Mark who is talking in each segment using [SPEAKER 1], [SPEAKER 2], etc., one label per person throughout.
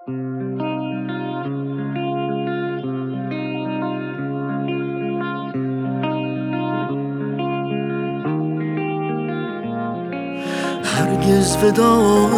[SPEAKER 1] هرگز وداع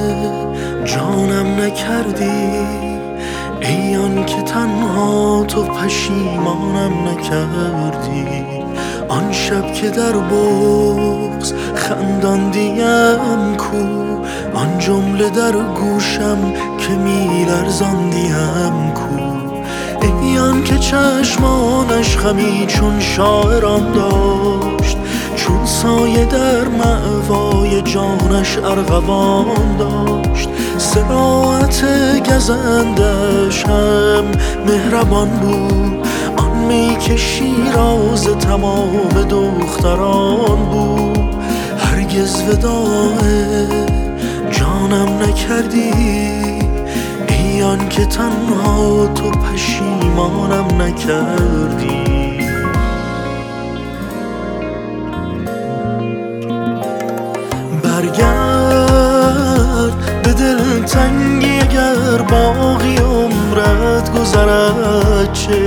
[SPEAKER 1] جانم نکردی، ای آن که تنها تو پشیمانم نکردی. آن شب که در بغض خنداندیم کو، آن جمله در گوشم که میلرزاندیم کو. ای آن که چشمانش خمی چون شاعران داشت، چون سایه در مأوای جانش ارغوان داشت. صراحت گزندش هم مهربان بود، آن می که شیراز تمام دختران بود. هرگز وداع جانم نکردی، ای آن که تنها تو پشیمانم نکردی. برگرد به دلتنگی اگر باقی عمرت گذرد چه،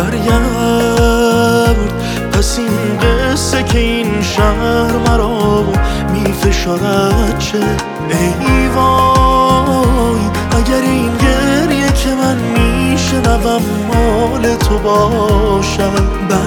[SPEAKER 1] برگرد پس این قصه که این شهر مرا میفشارد چه. ای وای اگر این گریه که من میشنوم مال تو باشد.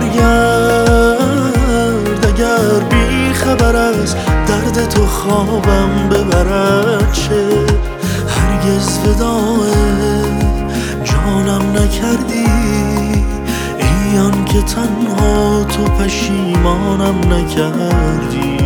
[SPEAKER 1] برگرد اگر بی خبر از درد تو خوابم ببرد چه. هرگز وداع جانم نکردی، ای آن که تنها تو پشیمانم نکردی.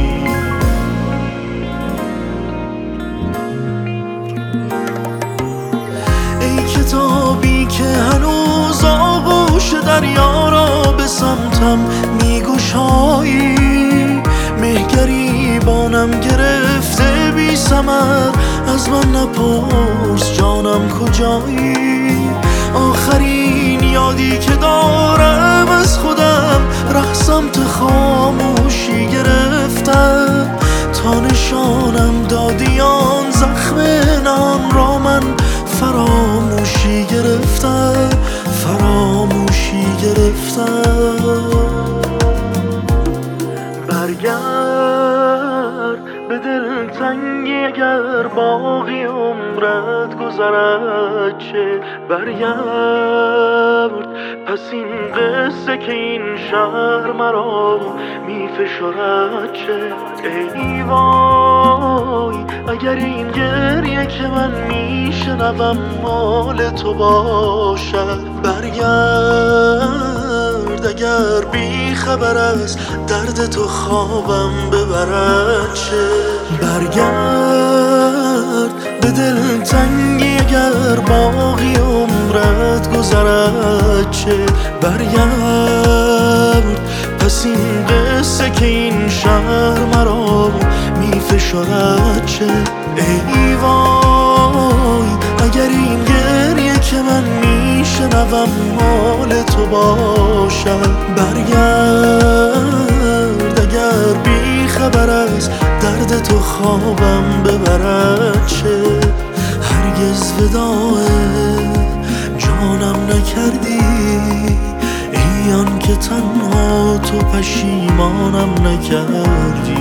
[SPEAKER 1] ای کتابی که هنوز آغوش دریا را به سمتم میگشایی، مهگریبانم گرفته بی ثمر، از من نپرس جانم کجایی. آخرین یادی که دارم از خودم ره سمت خاموشی گرفتم، تا نشانم دادی آن زخم نان را من فراموشی گرفتم، فراموشی گرفتم. برگرد به دلتنگی اگر باقی عمرت گذرد چه، برگرد پس این قصه که این شهر مرا میفشارد چه. ای وای اگر این گریه که من میشنوم مال تو باشد. برگرد اگر بی خبر از درد تو خوابم ببرد چه. برگرد به دلتنگی اگر باقی عمرت گذرد چه، برگرد پس این قصه که این شهر مرا میفشارد چه. ای وای اگر این گریه که من میشنوم مال تو باشد. برگرد اگر بی خبر از درد تو خوابم ببرد چه. هرگز وداع جانم نکردی، ای آن که تنها تو پشیمانم نکردی.